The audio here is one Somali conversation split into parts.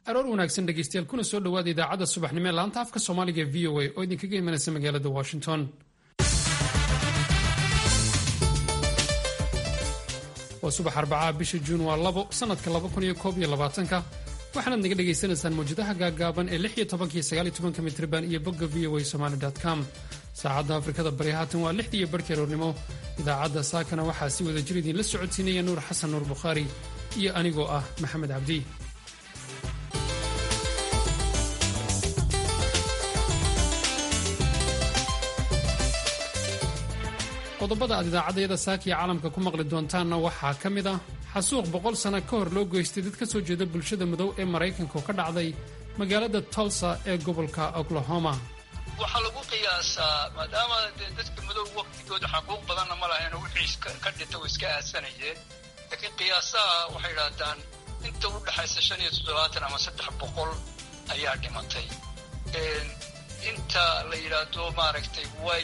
aroor wanaagsan dhegaystayaal kuna soo dhowaada idaacadda subaxnimo ee laanta afka soomaaliga ee v o a oo idinkaga imanaysa magaalada washington. waa subax arbacaa bisha juun waa 2 sanadka 2021 waxaanaad naga dhagaysanaysaan mawjadaha gaagaaban ee 16-19 mitriban iyo bogga voa somali.com. saacadda afrikada bari haatan waa 6 iyo barhkii aroornimo. idaacadda saakana waxaa si wada jir idinla socodsiinaya nuur xasan nuur bukhaari iyo anigoo ah maxamed cabdi. qodobada aad idaacaddayada saakiya caalamka ku maqli doontaanna waxaa ka mid ah xasuuq 100 sano ka hor loo geystay dad ka soo jeeda bulshada madow ee maraykanka oo ka dhacday magaalada Tulsa ee gobolka Oklahoma. waxaa lagu qiyaasaa maadaama dadka madow waqtigooda xaquuq badanna ma lahayn oo wixii ka dhintay oo iska aasanayeen, laakiin qiyaasaha waxay yidhaahdaan inta u dhaxaysa 570 ama 300 ayaa dhimatay. inta la yidhaahdo maaragtay way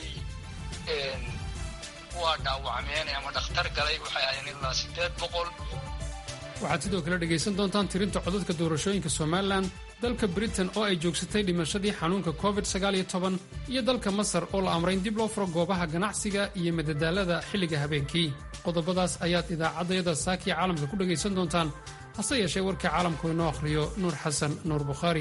waa dhaawacmeen ama dhakhtar galay waxay ahaayeen ilaa 800. waxaad sidoo kale dhegaysan doontaan tirinta codadka doorashooyinka Somalilan, dalka Britain oo ay joogsatay dhimashadii xanuunka COVID-19 iyo dalka Masar oo la amray in dib loo furo goobaha ganacsiga iyo madadaalada xilliga habeenkii. qodobadaas ayaad idaacaddayada saakiya caalamka ku dhegaysan doontaan, hase yeeshee warkii caalamku inoo akhriyo nuur xasan nuur bukhaari.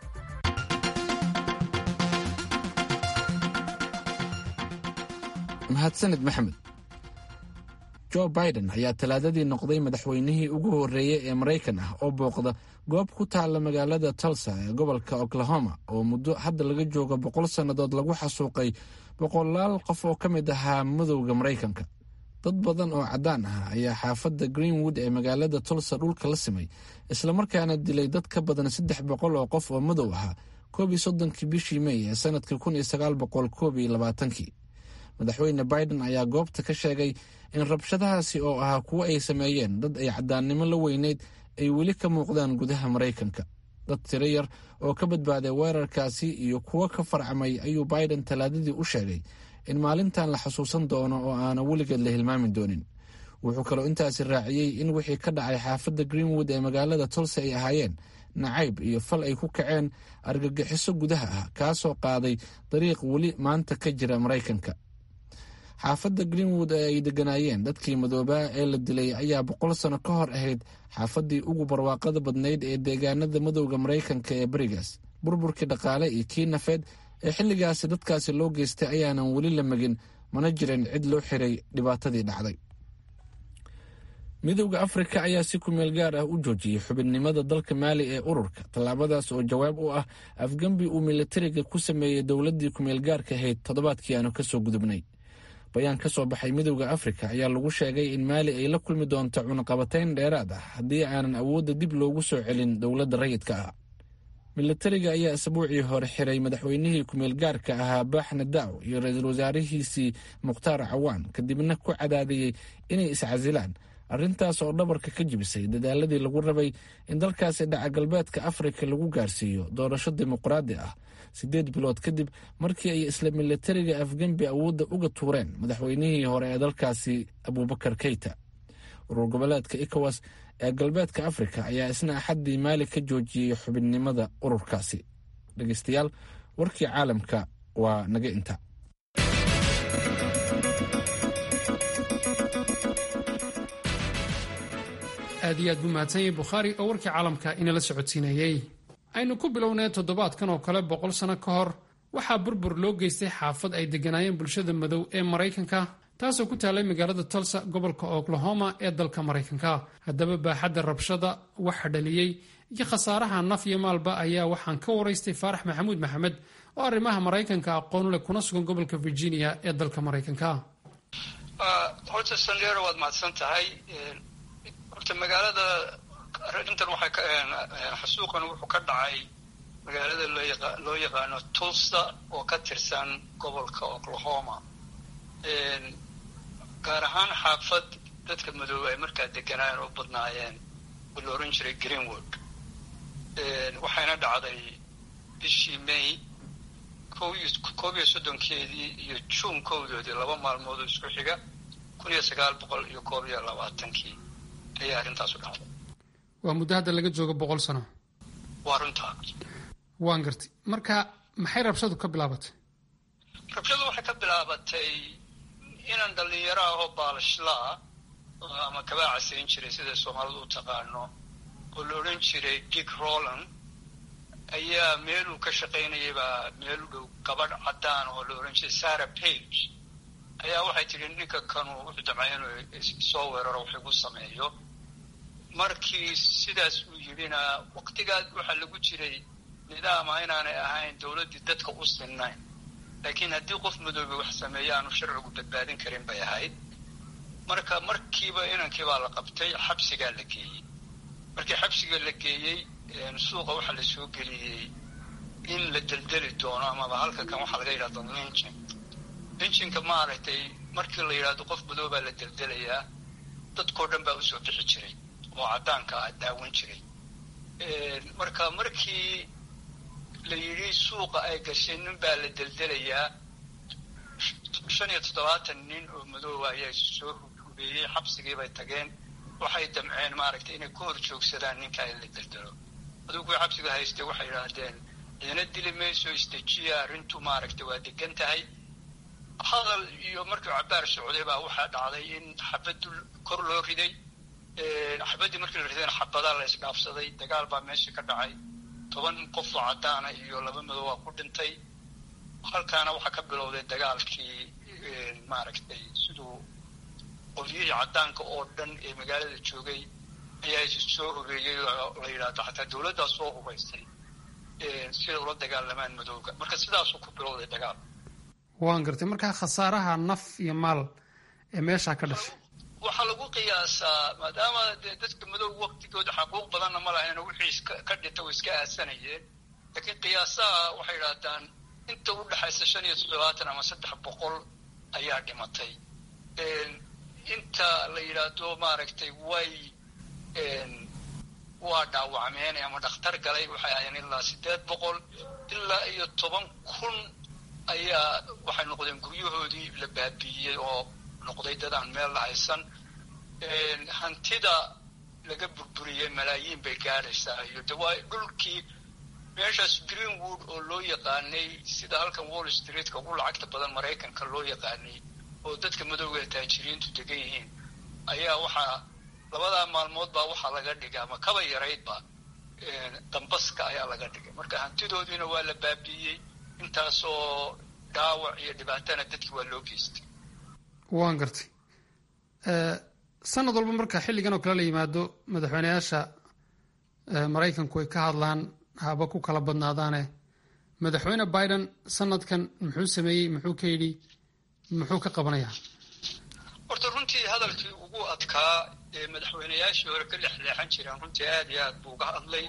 mahadsanid maxamed. joe biden ayaa talaadadii noqday madaxweynihii ugu horreeyey ee maraykan ah oo booqda goob ku taalla magaalada Tulsa ee gobolka Oklahoma oo muddo hadda laga joogo 100 sannadood lagu xasuuqay boqolaal qof oo ka mid ahaa madowga maraykanka. dad badan oo caddaan ah ayaa xaafadda Greenwood ee magaalada Tulsa dhulka la simay, islamarkaana dilay dad ka badan 300 oo qof oo madow ahaa 31 bishii May ee sanadka 1922. madaxweyne biden ayaa goobta ka sheegay in rabshadahaasi oo ahaa kuwo ay sameeyeen dad ay caddaannimo la weyneyd ay weli ka muuqdaan gudaha maraykanka. dad tiro yar oo ka badbaaday weerarkaasi iyo kuwo ka farcamay ayuu biden talaadadii u sheegay in maalintan la xusuusan doono oo aana weligeed la hilmaami doonin. wuxuu kaloo intaasi raaciyey in wixii ka dhacay xaafadda Greenwood ee magaalada Tulsa ay ahaayeen nacayb iyo fal ay ku kaceen argagixiso gudaha ah kaasoo qaaday dariiq weli maanta ka jira maraykanka. xaafadda Greenwood ee ay deganaayeen dadkii madoobaa ee la dilay ayaa 100 sano ka hor ahayd xaafaddii ugu barwaaqada badnayd ee deegaanada madowga maraykanka ee berigaas. burburkii dhaqaale iyo kii nafeed ee xilligaasi dadkaasi loo geystay ayaanan weli la magin, mana jirin cid loo xiray dhibaatadii dhacday. midowda Afrika ayaa si ku meel gaar ah u joojiyey xubinnimada dalka Maali ee ururka, tallaabadaas oo jawaab u ah afgambi uu militariga ku sameeyey dowladdii ku meel gaarka ahayd toddobaadkii aanu ka soo gudubnay. bayaan ka soo baxay midowda Afrika ayaa lagu sheegay in Maali ay la kulmi doonto cunaqabatayn dheeraad ah haddii aanan awoodda dib loogu soo celin dowladda rayidka ah. militariga ayaa asbuucii hore xiray madaxweynihii ku-meel gaarka ahaa Baaxna Daaw iyo ra-iisul wasaarihiisii Mukhtaar Cawaan, kadibna ku cadaadiyey inay iscasilaan, arrintaas oo dhabarka ka jibisay dadaaladii lagu rabay in dalkaasi dhaca galbeedka Afrika lagu gaarsiiyo doorasho dimuqraadi ah 8 bilood kadib markii ay isla militariga afgambi awoodda uga tuureen madaxweynihii hore ee dalkaasi Abubakar Keita. urur goboleedka ECOWAS ee galbeedka Afrika ayaa isna axaddii Maali ka joojiyey xubinnimada ururkaasi. dhegaystayaal, warkii caalamka waa naga inta. aad iyo aad buu mahadsan yahay bukhaari oo warkii caalamka inala socodsiinayey. aynu ku bilownay toddobaadkan oo kale 100 sano ka hor waxaa burbur loo geystay xaafad ay degganaayeen bulshada madow ee maraykanka, taasoo ku taalay magaalada Tulsa gobolka Oklahoma ee dalka maraykanka. haddaba baaxadda rabshada waxa dhaliyey iyo khasaaraha naf iyo maalba ayaa waxaan ka waraystay Faarax Maxamuud Maxamed oo arrimaha maraykanka aqoon leh kuna sugan gobolka Virginia ee dalka maraykanka. horta Sandero waad mahadsan tahay. horta magaalada arrintan waxay ka xasuuqan wuxuu ka dhacay magaalada loo yaqaano Tulsa oo ka tirsan gobolka Oklahoma. gaar ahaan xaafad dadka madow ay markaa deganaan oo badnaayeen oo la oran jiray Greenwood. waxayna dhacday bishii May 31 iyo June 1 laba maalmood oo isku xiga 1922 ayaa arrintaas u dhacday. waa muddo hadda laga joogo 100 sano. waa runtaa. waan gartay. marka maxay rabshadu ka bilaabatay? rabshadu waxay ka bilaabatay inaan dhalinyaro ahoo baalashlaa ama kabaaca siin jiray sida soomaalidu u taqaano oo la odhan jiray Dick Rowland ayaa meeluu ka shaqaynayay baa meel u dhow gabadh caddaan oo la odhan jiray Sarah Page ayaa waxay tidhi ninka kanu wuxuu damcay inuu soo weeraro wax igu sameeyo. markii sidaas uu yidhina waqtigaas waxaa lagu jiray nidaama inaanay ahayn dowladdii dadka u sinnayn, laakiin haddii qof madoobe wax sameeya aanu sharcigu badbaadin karin bay ahayd. marka markiiba inankii baa la qabtay, xabsigaa la geeyey. markii xabsiga la geeyey suuqa waxaa la soo geliyey in la deldeli doono amaba halka kan waxaa laga yidhahdo linjinka maaragtay markii la yidhahdo qof madoobaa la deldelayaa dadkao dhan baa usoo bixi jiray oo caddaanka daawan jiray. marka markii la yidhi suuqa ay gashay nin baa la deldelayaa 75 nin oo madooba ayaa soo hubeeyey, xabsigii bay tageen. waxay damceen maaragtay inay ku hor joogsadaan ninkaa in la deldelo. adugu xabsiga haystay waxay yidhaahdeen ciidana dili mayso, istajiya, arrintu maaragtay waa degan tahay. hadal iyo markii cabaar socday baa waxaa dhacday in xabaddu kor loo riday. xabaddii markii la ridayna xabadaa la isdhaafsaday, dagaal baa meesha ka dhacay. 10 qof oo caddaana iyo 2 madow waa ku dhintay. halkaana waxaa ka bilowday dagaalkii maaragtay siduu qolyihii caddaanka oo dhan ee magaalada joogay ayaa is soo hubeeyey la yidhaahdo xataa dowladdaa soo hubaysay siday ula dagaalamaan madowga. marka sidaasuu ku bilowday dagaal. waan gartay. markaa khasaaraha naf iyo maal ee meeshaa ka dhashay waxaa lagu qiyaasaa maadaama dee dadka madow waqtigooda xaquuq badanna ma lahayn wixii ka dhita way iska aasanayeen, laakiin qiyaasaha waxay yidhaahdaan inta u dhexaysa 75 ama 300 ayaa dhimatay. inta la yidhaahdo maaragtay waa dhaawacmeen ama dhakhtar galay waxay ahayn ilaa 800 ilaa iyo 10,000 ayaa waxay noqdeen guryahoodii la baabi'iyey oo noqday dad aan meel la haysan. hantida laga burburiyey malaayiin bay gaadhaysaa iyo dawaa dhulkii meeshaas Greenwood oo loo yaqaanay sida halkan Wall Street-ka ugu lacagta badan Maraykanka loo yaqaanay oo dadka madowga taajiriintu degan yihiin ayaa waxaa labadaa maalmood baa waxaa laga dhigay ama kaba yaraydba dambaska ayaa laga dhigay. marka hantidoodiina waa la baabi'iyey, intaasoo dhaawac iyo dhibaatana dadkii waa loo geystay. waan gartay. sanad walba marka xilligan oo kale la yimaado madaxweyneyaasha Maraykanku ay ka hadlaan haba ku kala badnaadaane madaxweyne Biden sanadkan muxuu sameeyey, muxuu ka yidhi, muxuu ka qabanayaa? horta runtii hadalkii ugu adkaa ee madaxweyneyaashii hore ka leexleexan jireen runtii aad iyo aad buu uga hadlay.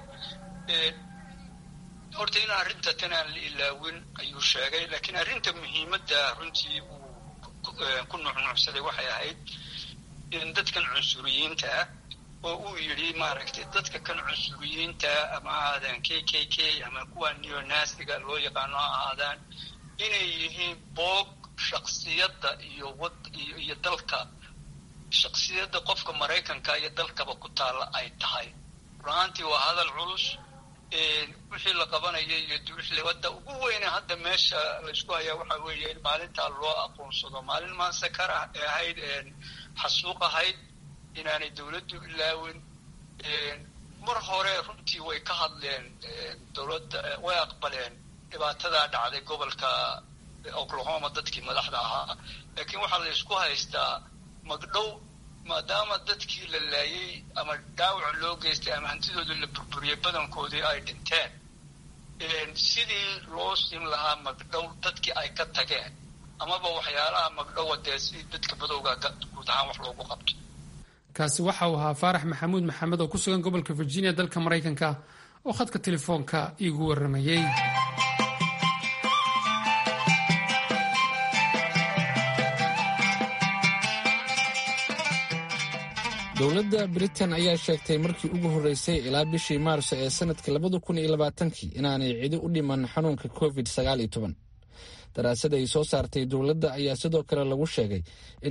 horta in arrinta tan aan la ilaawin ayuu sheegay, laakiin arrinta muhiimadda runtii uu ku nuuxnuuxsaday waxay ahayd in dadkan cunsuriyiinta ah oo uu yidhi maaragtay dadka kan cunsuriyiinta ama ahaadaan KKK ama kuwa neonaziga loo yaqaano ha ahaadaan inay yihiin boog shaksiyadda iyo dalka shaksiyadda qofka Maraykanka iyo dalkaba ku taalla ay tahay. runtii waa hadal culus. wixii la qabanayay iyo wixii wadda ugu weyn hadda meesha la isku hayaa waxaa weeye in maalintaa loo aqoonsado maalin maansakar ah ee ahayd xasuuq ahayd inaanay dowladdu ilaawin. mar hore runtii way ka hadleen dowladda way aqbaleen dhibaatadaa dhacday gobolka Oklahoma dadkii madaxda ahaa, laakiin waxaa la isku haystaa magdhow maadaama dadkii la laayay ama dhaawac loo geystay ama hantidooda la burburiyey badankoodii ay dhinteen. sidii loo siin lahaa magdhow dadkii ay ka tageen amaba waxyaalaha magdhowa dee si dadka madowga guud ahaan wax loogu qabto. kaasi waxa uu ahaa Faarax Maxamuud Maxamed oo ku sugan gobolka Virginia dalka Maraykanka oo khadka telefoonka iigu waramayay. dowladda Britain ayaa sheegtay markii ugu horeysay ilaa bishii Maarso ee sanadka 2020 inaanay cidi u dhiman xanuunka COVID-19. daraasad ay soo saartay dowladda ayaa sidoo kale lagu sheegay in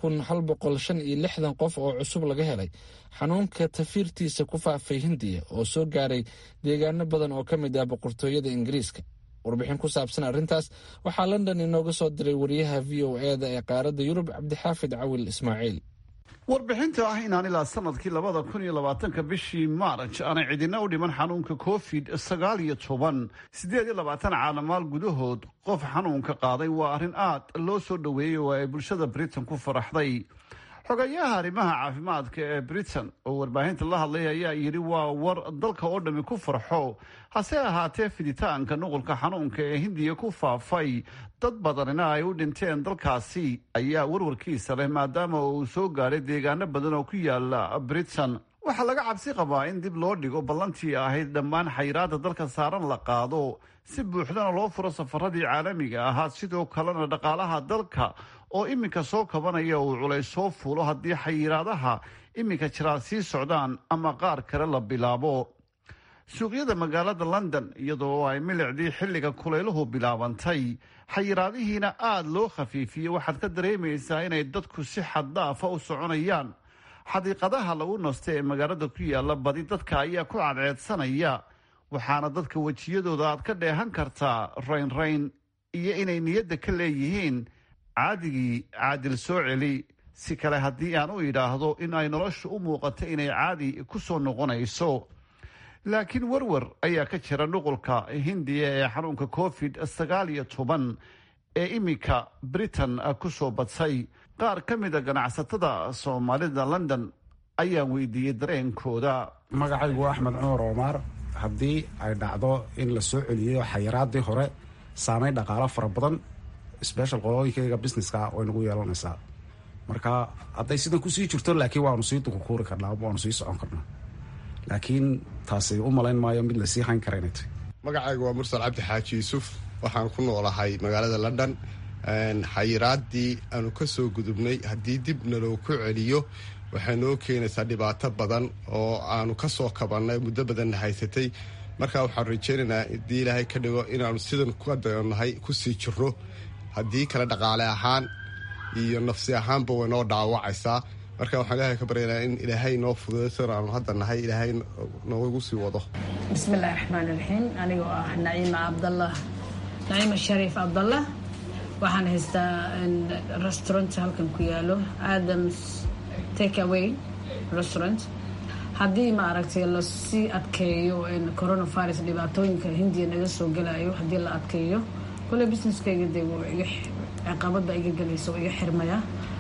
3,156 qof oo cusub laga helay xanuunka tafiirtiisa ku faafay hindiya oo soo gaaray deegaano badan oo ka mid ah boqortooyada ingiriiska. warbixin ku saabsan arrintaas waxaa london inooga soo diray wariyaha v o e da ee qaaradda yurub cabdixaafid cawil ismaaciil. warbixinta ah inaan ilaa sanadkii 2020 bishii maarj aanay cidina u dhiman xanuunka covid-19 caalamaal gudahood qof xanuunka qaaday waa arrin aad loo soo dhoweeyey oo ay bulshada britain ku faraxday. xogayaha arrimaha caafimaadka ee britain oo warbaahinta la hadlay ayaa yidhi waa war dalka oo dhammi ku farxo, hase ahaatee fiditaanka nuqulka xanuunka ee hindiya ku faafay dad badanina ay u dhinteen dalkaasi ayaa warwarkiisa leh maadaama uu soo gaadhay deegaano badan oo ku yaala britain. waxaa laga cabsi qabaa in dib loo dhigo ballantii ahayd dhammaan xayiraadda dalka saaran la qaado, si buuxdana loo furo safaradii caalamiga ahaa, sidoo kalena dhaqaalaha dalka oo iminka soo kabanaya uu culays soo fuulo haddii xayiraadaha iminka jiraa sii socdaan ama qaar kale la bilaabo. suuqyada magaalada london iyadoo ay milicdii xilliga kulayluhu bilaabantay xayiraadihiina aada loo khafiifiyey waxaad ka dareemaysaa inay dadku si xaddaafa u soconayaan. xadiiqadaha lagu nasto ee magaalada ku yaala badi dadka ayaa ku cadceedsanaya, waxaana dadka wejiyadooda aad ka dheehan kartaa raynrayn iyo inay niyadda ka leeyihiin caadigii caadil soo celi. si kale haddii aan u idhaahdo in ay noloshu u muuqato inay caadi ku soo noqonayso. laakiin warwar ayaa ka jira nuqulka hindiya ee xanuunka covid-19 ee iminka britain ku soo badsay. qaar ka mida ganacsatada soomaalida london ayaan weydiiyey dareenkooda. magacaygu waa axmed cumar omaar. haddii ay dhacdo in la soo celiyo xayiraadii hore, saameyn dhaqaalo fara badan special qolooyinkayga businesska way nagu yeelanaysaa. marka hadday sidan kusii jirto laakiin waanu sii dukukuuri karnaa, waanu sii socon karnaa, laakiin taasi u malayn maayo mid lasii hayn kara inay tahay. magacaygu waa mursal cabdi xaaji yuusuf. waxaan ku noolahay magaalada london. xayiraadii aanu ka soo gudubnay haddii dib naloo ku celiyo waxay noo keenaysaa dhibaato badan oo aanu ka soo kabannay muddo badanna haysatay. marka waxaan rajaynaynaa haddii ilaahay ka dhigo inaanu sidan ku adanahay kusii jirro. haddii kale dhaqaale ahaan iyo nafsi ahaanba way noo dhaawacaysaa. marka waxaan ilaahay ka baryaynaa in ilaahay noo fududaysana aanu hadda nahay ilaahay noogu sii wado. bismillahi raxmaani raxiim. anigoo ah naciima shariif cabdallah. waxaan haystaa restaurant halkan ku yaalo Adams Takeaway Restaurant. haddii maaragtay lasii adkeeyo coronavirus dhibaatooyinka hindiya naga soo gelayo, haddii la adkeeyo kule businesskayga dee ciqabada iga galayso iga xirmaya.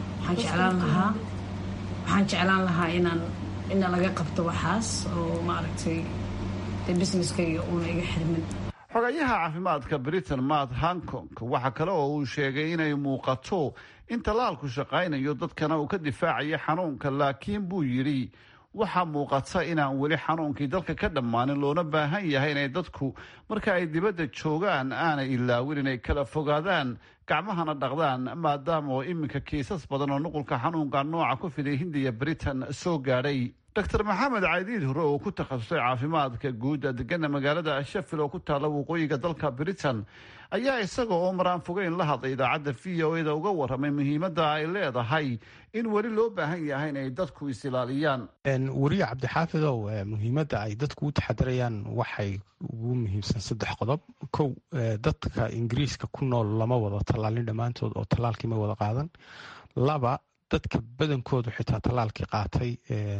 waxaan jeclaan lahaa ina laga qabto waxaas oo maaragtay dee businesskayga uuna iga xirmin. xogayaha caafimaadka britain matt hancock waxa kale oo uu sheegay inay muuqato in tallaalku shaqaynayo dadkana uu ka difaacayo xanuunka, laakiin buu yidhi waxaa muuqata inaan weli xanuunkii dalka ka dhammaanin, loona baahan yahay inay dadku marka ay dibadda joogaan aanay ilaawin inay kala fogaadaan, gacmahana dhaqdaan, maadaama oo iminka kiisas badan oo nuqulka xanuunka nooca ku fiday hindiya britain soo gaadhay. dr maxamed caydiid hore oo ku takhasusay caafimaadka guud degana magaalada sheffield oo ku taalla waqooyiga dalka britain ayaa isaga oo maraan fogeyn la hadlay idaacadda v o e da uga warramay muhiimadda ay leedahay in weli loo baahan yahay inay dadku is-ilaaliyaan. wariye cabdixaafidow, muhiimadda ay dadku u taxadirayaan waxay ugu muhiimsan 3 qodob. kow, dadka ingiriiska ku nool lama wada tallaalin dhammaantood oo tallaalkii ma wada qaadan. 2, dadka badankoodu xitaa tallaalkii qaatay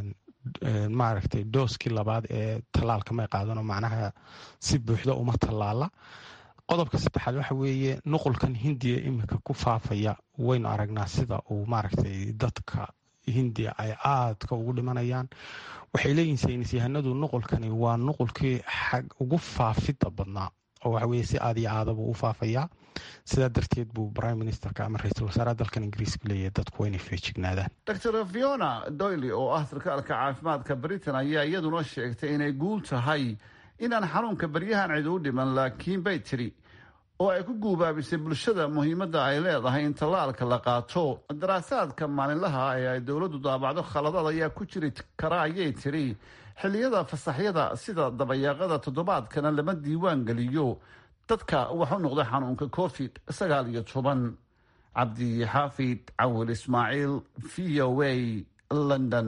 maaragtay dooskii labaad ee tallaalka may qaadanoo macnaha si buuxda uma tallaala. qodobka 3 waxa weeye nuqulkan hindiya iminka ku faafaya waynu aragnaa sida uu maaragtay dadka hindiya ay aadka ugu dhimanayaan. waxay leeyihiin saynis yahanadu nuqulkani waa nuqulkii ugu faafidda badnaa oo waxa weeye si aad iyo aadaba u faafayaa. sidaa darteed buu prime ministerka ama ra-iisul wasaaraha dalkan ingiriiska leeyahay dadku waa inay feejignaadaan. dr fiona doyle oo ah sarkaalka caafimaadka britain ayaa iyaduna sheegtay inay guul tahay inaan xanuunka baryahan cid u dhiman, laakiin bay tiri oo ay ku guubaabisay bulshada muhiimadda ay leedahay in tallaalka la qaato. daraasaadka maalinlaha ee ay dowladdu daabacdo khaladaad ayaa ku jiri kara ayay tiri. xilliyada fasaxyada sida dabayaaqada toddobaadkana lama diiwaan geliyo dadka waxu noqday xanuunka COVID-19. cabdi xaafid cawil ismaaciil, VOA, London.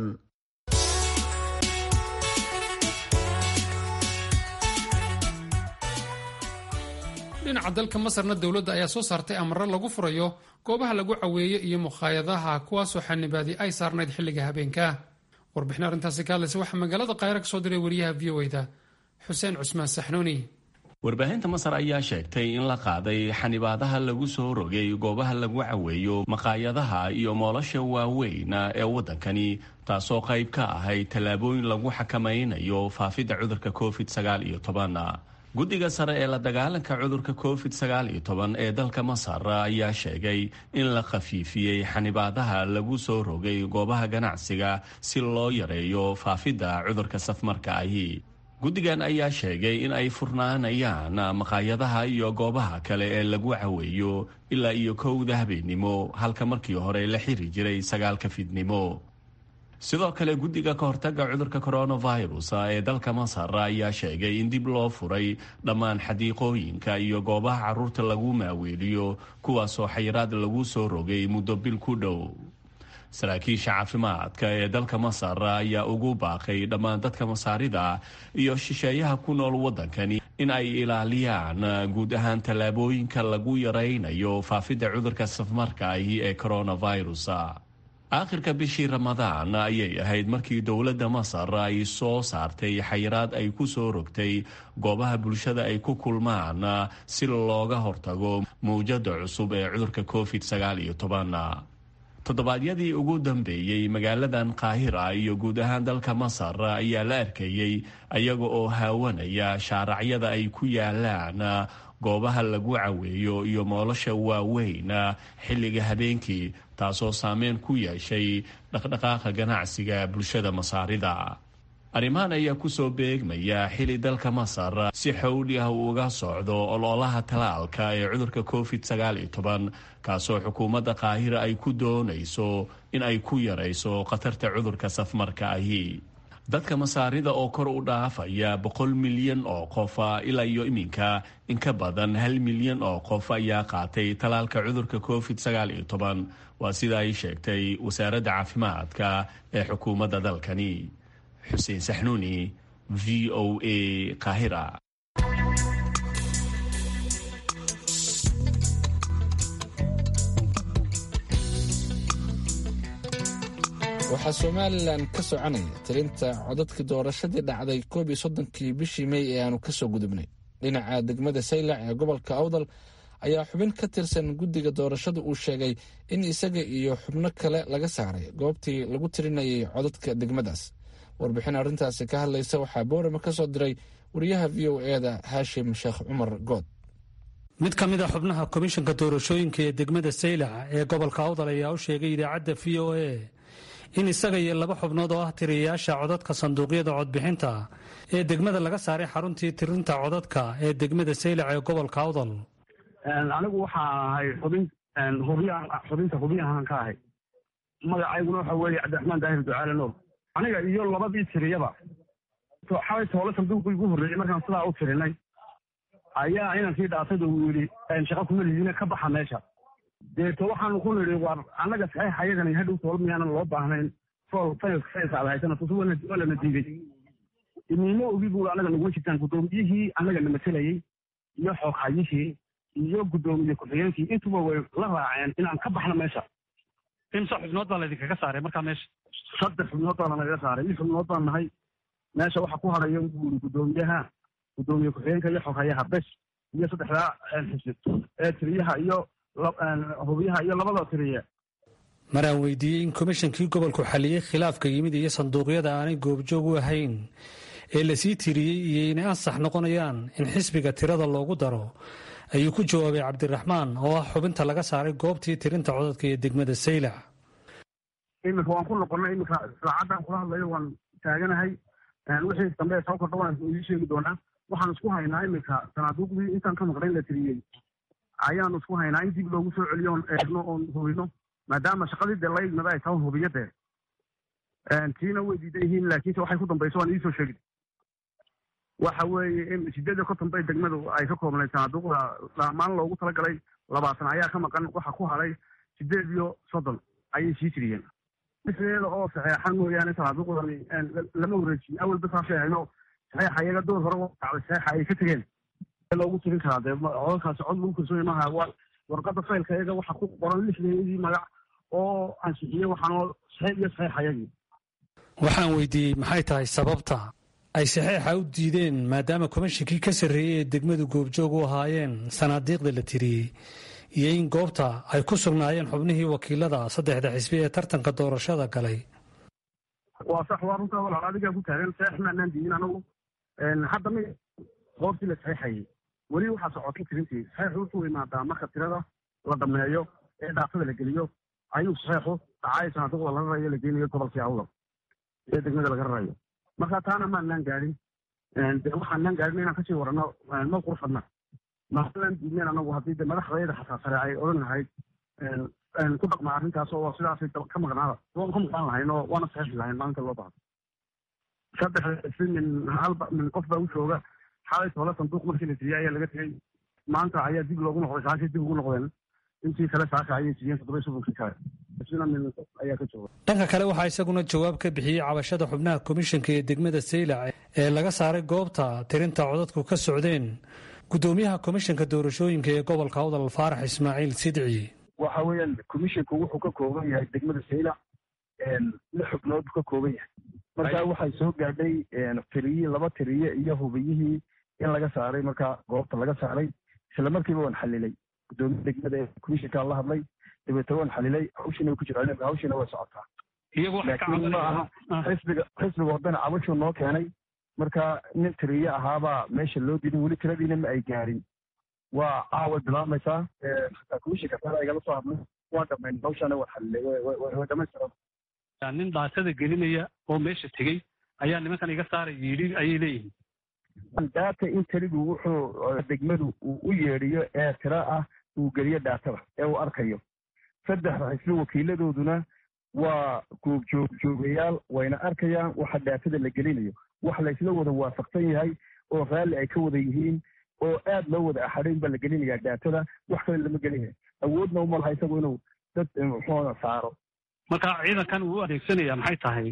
dhinaca dalka Masarna dowladda ayaa soo saartay amarro lagu furayo goobaha lagu caweeyo iyo mukhaayadaha kuwaasoo xanibaadi ay saarnayd xilliga habeenka. warbixin arrintaasi ka hadlaysa waxaa magaalada Qaahira ka soo diray wariyaha VOA-da Xuseen Cusmaan Saxnuuni. warbaahinta Masar ayaa sheegtay in la qaaday xanibaadaha lagu soo rogay goobaha lagu caweeyo maqaayadaha iyo moolasha waaweyn ee waddankani, taasoo qayb ka ahayd tallaabooyin lagu xakamaynayo faafidda cudurka COVID-19. guddiga sare ee la dagaalanka cudurka COVID-19 ee dalka Masar ayaa sheegay in la khafiifiyey xanibaadaha lagu soo rogay goobaha ganacsiga si loo yareeyo faafidda cudurka safmarka ahi. guddigan ayaa sheegay in ay furnaanayaan maqaayadaha iyo goobaha kale ee lagu caweeyo ilaa iyo 1:00 habeenimo, halka markii hore la xiri jiray 9:00 fiidnimo. sidoo kale guddiga ka hortagga cudurka coronavirus ee dalka Masar ayaa sheegay in dib loo furay dhammaan xadiiqooyinka iyo goobaha carruurta lagu maaweeliyo, kuwaasoo xayiraad lagu soo rogay muddo bil ku dhow. saraakiisha caafimaadka ee dalka Masar ayaa ugu baaqay dhammaan dadka Masaarida iyo shisheeyaha ku nool waddankani in ay ilaaliyaan guud ahaan tallaabooyinka lagu yaraynayo faafidda cudurka safmarka ahi ee coronavirus. aakhirka bishii Ramadaan ayay ahayd markii dowladda Masar ay soo saartay xayiraad ay ku soo rogtay goobaha bulshada ay ku kulmaan si looga hortago mawjadda cusub ee cudurka COVID-19. toddobaadyadii ugu dambeeyey magaaladan Qaahira iyo guud ahaan dalka Masar ayaa la arkayey ayaga oo haawanaya shaaracyada ay ku yaalaan goobaha lagu caweeyo iyo moolasha waaweyn xilliga habeenkii, taasoo saameyn ku yeeshay dhaqdhaqaaqa ganacsiga bulshada Masaarida. arrimahan ayaa ku soo beegmaya xilli dalka Masar si xowli ah uga socdo ololaha talaalka ee cudurka COVID-19, kaasoo xukuumadda Qaahira ay ku doonayso in ay ku yarayso khatarta cudurka safmarka ahi. dadka Masaarida oo kor u dhaafaya 100 milyan oo qof ilaa iyo iminka in ka badan 1 milyan oo qof ayaa qaatay talaalka cudurka COVID-19, waa sida ay sheegtay wasaaradda caafimaadka ee xukuumadda dalkani. Xuseen Saxnuuni, VOA, Qaahira. waxaa Somalilan ka soconaya tirinta codadkii doorashadii dhacday 31 bishii May ee aanu ka soo gudubnay. dhinaca degmada Saylac ee gobolka Awdal ayaa xubin ka tirsan guddiga doorashada uu sheegay in isaga iyo xubno kale laga saaray goobtii lagu tirinayay codadka degmadaas. warbixin arrintaasi ka hadlaysa waxaa Boorama ka soo diray wariyaha VOA-da Haashim Sheekh Cumar Good. mid ka mid a xubnaha komishanka doorashooyinka ee degmada Saylac ee gobolka Awdal ayaa u sheegay idaacadda VOA in isaga iyo 2 xubnood oo ah tiriyayaasha codadka sanduuqyada codbixinta ee degmada laga saaray xaruntii tirinta codadka ee degmada Saylac ee gobolka Awdal. anigu waxaa ahay xubinta hubiyahan ka ahay. magacayguna waxa weeye Cabdiraxmaan Daahir Ducaale Nuur. aniga iyo 2 tiriyaba xalay toole sanduuqii ugu horreeyay markaan sidaa u tirinay ayaa inankii dhaafada uu yidhi shaqo kuma lihiina ka baxa meesha. deeto waxaanu ku nidhi war annaga saxiix ayagana hadhow toole miyaanan loo baahnayn faylkaad haysana tusi waa lana diiday. imiimo ogi buu annaga naguma jirtaan guddoomiyihii annaga na matelayey iyo xooghayihii iyo guddoomiye ku-xigeenkii intuba way la raaceen inaan ka baxno meesha. imse xubnood baa laydinkaga saaray markaa meesha? 3 xubnood baa nagaga saaray. 1 xubnood baan nahay meesha. waxa ku hadhaya buu yidhi guddoomiyaha, guddoomiye ku-xigeenka iyo xoghayaha bes iyo 3daa xisib ee tiriyaha iyo hubiyaha iyo 2da tiriye. maraan weydiiyey in komishankii gobolku xaliyey khilaafka yimid iyo sanduuqyada aanay goobjoog u ahayn ee lasii tiriyey iyo inay ansax noqonayaan in xisbiga tirada loogu daro, ayuu ku jawaabay Cabdiraxmaan oo ah xubinta laga saaray goobtii tirinta codadka ee degmada Saylac. iminka waan ku noqonnay. iminka saacaddan kula hadlayo waan taaganahay. wixii dambe soo kordha waan idin sheegi doonaa. waxaan isku haynaa iminka sanaaduuqdii intaan ka maqnayn la tiriyey ayaanu isku haynaa in dib loogu soo celiyo oon eegno oon hubino, maadaama shaqadii dee la ignada ay tahay hubiyadee. tiina way diidan yihiin, laakiinse waxay ku dambayso waan idiin soo sheegi. waxa weeye in 8 bay degmadu ay ka koobnayd sanaaduuqda dhammaan loogu talagalay 20 ayaa ka maqan waxa ku haray 8 ayay sii tiriyeen isleeda oo saxeexan mooyaane sanaaduuqdani lama wareejin awalba saafeeyno saxeexa iyaga door hore saxeexa ay ka tageen loogu tirin karaa dee codadkaasi cod lagu kalsoon maaha warqadda faylka iyaga waxa ku qoran 6 magac oo ansixiyey waxaanoo saxeexayagii waxaan weydiiyey maxay tahay sababta ay saxeexa u diideen maadaama komishinkii ka sarreeyey ee degmadu goobjoog u ahaayeen sanaadiiqda la tiriyey iyo in goobta ay ku sugnaayeen xubnihii wakiilada 3 xisbi ee tartanka doorashada galay. waa sax waa runtaa walaal adigaa ku taagan saxeex maanaan diidin anagu hadda mi goobtii la saxeexayay weli waxaa socotay tirintii saxeexu wuxuu imaadaa marka tirada la dhameeyo ee dhaafada la geliyo ayuu saxeexu dhacay sanaaduuqda laga rarayo la geynayo gobolkii hawla ee degmada laga rarayo marka taana maanaan gaadhin waxaanaan gaadhin inaan kasii warano ma qurfadna maalan diidneen anagu haddii de madaxdayada xataa sare ay odhan lahayd ku dhaqma arrintaas oo sidaasay ka maqnaada waan ka maqnaan lahayn oo waana saxiixi lahayn maalinta loo baahdo 3 min qof baa u jooga xalay toole sanduuq markii la siiyey ayaa laga tegey maanta ayaa dib loogu noqday saakay dib ugu noqdeen intii kale saaka ayay siiyeen 7 kale min ayaa ka jooga dhanka kale waxaa isaguna jawaab ka bixiyey cabashada xubnaha komishanka ee degmada Saylac ee laga saaray goobta tirinta codadku ka socdeen gudoomiyaha komishanka doorashooyinka ee gobolka Awdal Faarax Ismaaciil Sidci waxa weeyaan komishanku wuxuu ka kooban yahay degmada Saylac 6 xubnood ka kooban yahay marka waxay soo gaadhay laba tiriye iyo hubiyihii in laga saaray marka goobta laga saaray isla markiiba waan xalilay gudoomiyaha degmada ee komishanka la hadlay dibadda waan xalilay hawshina ku jiraan hawshina way socotaa iyagoo xisbiga wadana cabasho noo keenay marka nin tiriye ahaabaa meesha loo diiday weli tiradiina ma ay gaarin waa caawa bilaamaysaa komishanka sare igala soo hadlay waan dhamayn hawshana waan xalilay way dhamaystiran nin dhaatada gelinaya oo meesha tegey ayaa nimankan iga saaray yidhi ayay leeyihiin daata in tirigu wuxuu degmadu uu u yeedhiyo ee tira ah uu geliyo dhaatada ee uu arkayo 3 xisbi wakiiladooduna waa joogayaal wayna arkayaan waxa dhaatada la gelinayo wax la isla wada waafaqsan yahay oo raalli ay ka wada yihiin oo aad loo wada axadhayn baa la gelinayaa dhaatada wax kale lama gelinayo awoodna uma laha isagu inuu dad muxuuna saaro marka ciidankan uu adeegsanaya maxay tahay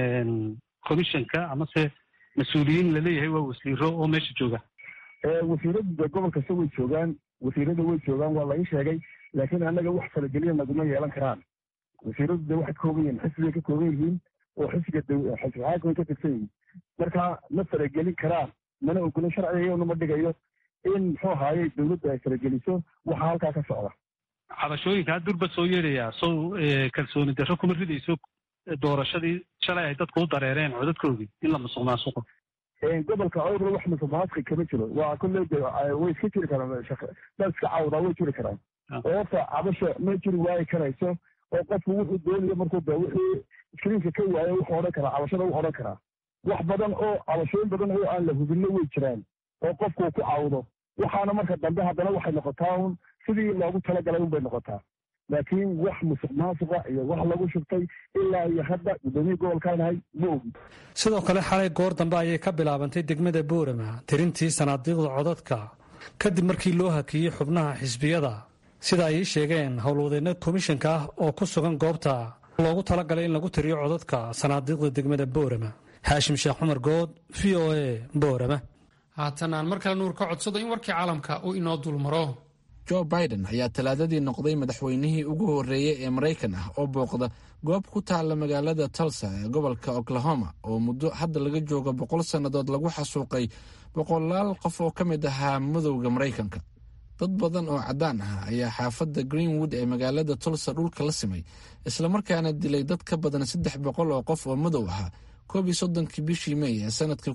komishanka amase mas-uuliyiin laleeyahay waa wasiiro oo meesha jooga wasiirada gobolka se way joogaan wasiirada way joogaan waa la ii sheegay laakiin annaga wax falageliya naguma yeelan karaan wasiiradu de waxay ka kooban yihiin xisbigay ka kooban yihiin oo xisbigaxaakimay ka tirsan yihiin marka ma faragelin karaan mana ogolin sharcigayoona ma dhigayo in muxuu ahaaye dawladda ay farageliso waxaa halkaa ka socda cabashooyinkaa durba soo yeedhayaa sow kalsooni darro kuma ridayso doorashadii shalay ay dadku u dareereen codadkoodii in la musuqmaasuqo gobolka awdal wax musuqmaasuqi kama jiro waa kolley way iska jiri karaan dadka cawdaa way jiri karaan oota cabasha ma jiri waayi karayso oo qofku wuxuu doonayo markuu de wixii iskriinka ka waayo wuxuu odhan karaa cabashada wuxuu odhan karaa wax badan oo cabashooyin badan oo aan la hubinno way jiraan oo qofku ku cawdo waxaana marka dambe haddana waxay noqotaa un sidii loogu talagalay unbay noqotaa laakiin wax musuqmaasuqa iyo wax lagu shubtay ilaa iyo hadda gudoomiye gobolkaanahay ma ogi sidoo kale xalay goor dambe ayay ka bilaabantay degmada Boorama tirintii sanaadiiqda codadka kadib markii loo hakiyey xubnaha xisbiyada sida ay sheegeen howlwadeenada komishanka ah oo ku sugan goobta loogu talagalay in lagu tiriyo codadka sanaadiiqda degmada Boorama. Haashim Sheekh Cumar Good, VOA, Boorama. haatan aan mar kale nuur ka codsado in warkii caalamka uu inoo dulmaro. Joe Biden ayaa talaadadii noqday madaxweynihii ugu horreeyay ee Maraykan ah oo booqda goob ku taalla magaalada Tulsa ee gobolka Oklahoma oo muddo hadda laga joogo 100 sannadood lagu xasuuqay boqolaal qof oo ka mid ahaa madowga Maraykanka. dad badan oo caddaan ah ayaa xaafadda Greenwood ee magaalada Tulsa dhulka la simay isla markaana dilay dad ka badan 300 oo qof oo madow ah 31 bishii May ee sanadkii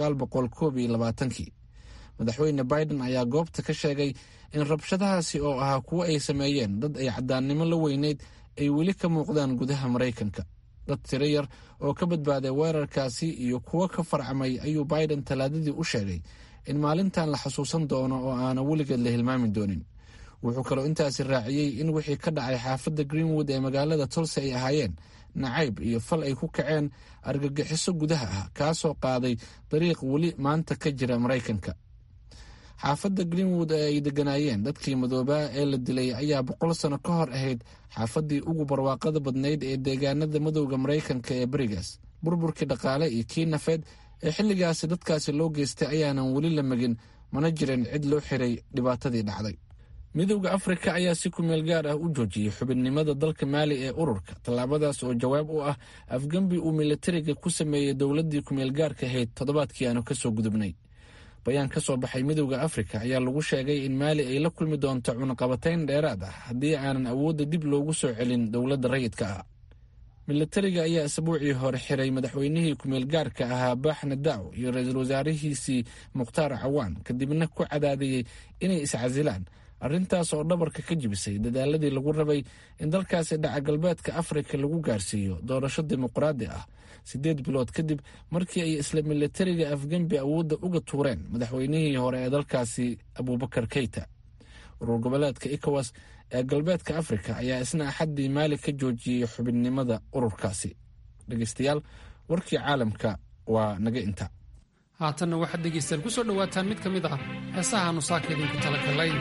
1922. madaxweyne Biden ayaa goobta ka sheegay in rabshadahaasi oo ahaa kuwo ay sameeyeen dad ay caddaannimo la weyneyd ay weli ka muuqdaan gudaha Maraykanka. dad tiro yar oo ka badbaaday weerarkaasi iyo kuwo ka farcamay ayuu Biden talaadadii u sheegay in maalintan la xasuusan doono oo aana weligeed la hilmaami doonin. wuxuu kaloo intaasi raaciyey in wixii ka dhacay xaafadda Greenwood ee magaalada Tulsa ay ahaayeen nacayb iyo fal ay ku kaceen argagixiso gudaha ah kaasoo qaaday dariiq weli maanta ka jira maraykanka. xaafadda greenwood ee ay deganaayeen dadkii madoobaa ee la dilay ayaa 100 sano ka hor ahayd xaafaddii ugu barwaaqada badnayd ee deegaanada madowga maraykanka ee berigaas. burburkii dhaqaale iyo kii nafeed ee xilligaasi dadkaasi loo geystay ayaanan weli la megin, mana jirin cid loo xiray dhibaatadii dhacday. midowda afrika ayaa si kumeel gaar ah u joojiyey xubinnimada dalka maali ee ururka, tallaabadaas oo jawaab u ah afgembi uu militariga ku sameeyey dowladdii kumeel gaarka ahayd toddobaadkii aanu ka soo gudubnay. bayaan ka soo baxay midowda afrika ayaa lagu sheegay in maali ay la kulmi doonto cunaqabatayn dheeraad ah haddii aanan awoodda dib loogu soo celin dowladda rayidka ah. militariga ayaa asbuucii hore xiray madaxweynihii kumeel gaarka ahaa baaxna daaw iyo ra-iisul wasaarihiisii mukhtaar cawaan, kadibna ku cadaadiyey inay iscasilaan, arrintaas oo dhabarka ka jibisay dadaaladii lagu rabay in dalkaasi dhaca galbeedka afrika lagu gaarsiiyo doorasho dimuqraadi ah 8 bilood kadib markii ay isla militariga afgembi awoodda uga tuureen madaxweynihii hore ee dalkaasi abubakar keyta. urur goboleedka ECOWAS ee galbeedka afrika ayaa isna axaddii maali ka joojiyey xubinnimada ururkaasi. dhegeystayaal, warkii caalamka waa naga inta. haatanna waxaad dhegeystayaal ku soo dhowaataan mid ka mid ah heesaha aanu saaka idinku talagalay.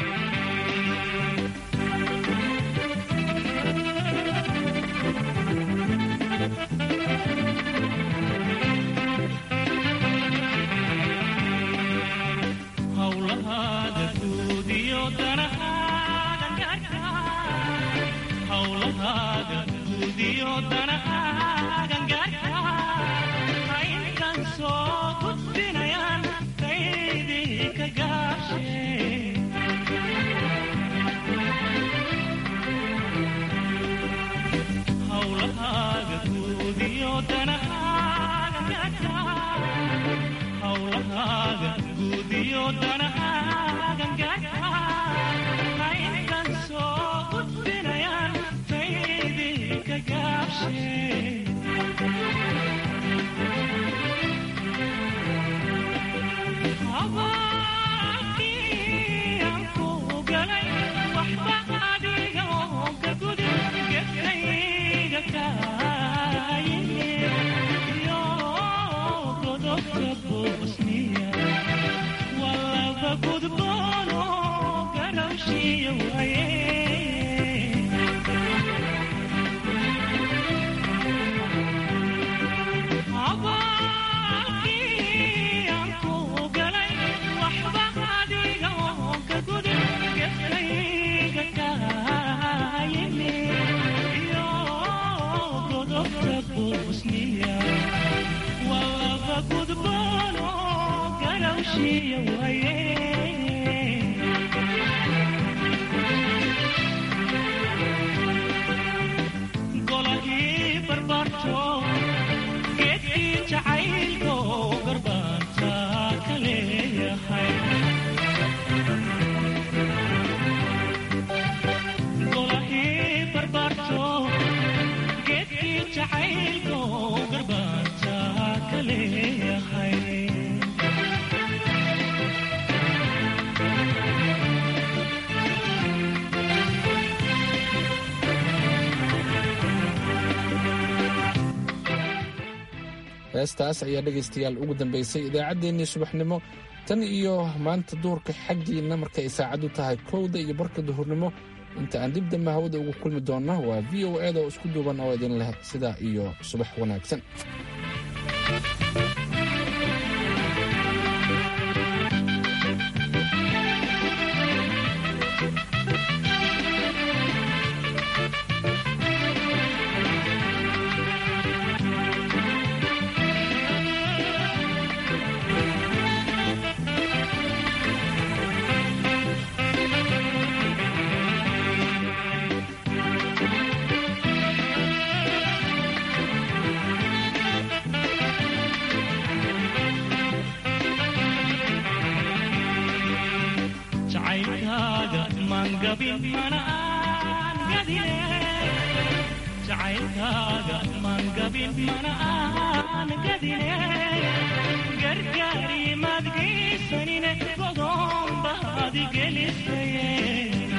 heestaas ayaa dhegaystayaal ugu dambaysay idaacaddeenii subaxnimo. tan iyo maanta duhurka xaggiinna markay saacaddu tahay 1:00 iyo barka duhurnimo, inta aan dib dambe hawada ugu kulmi doonna waa VOA da oo isku duuban oo idin leh sidaa iyo subax wanaagsan. gargaari madgeysanine godon baadi gelisay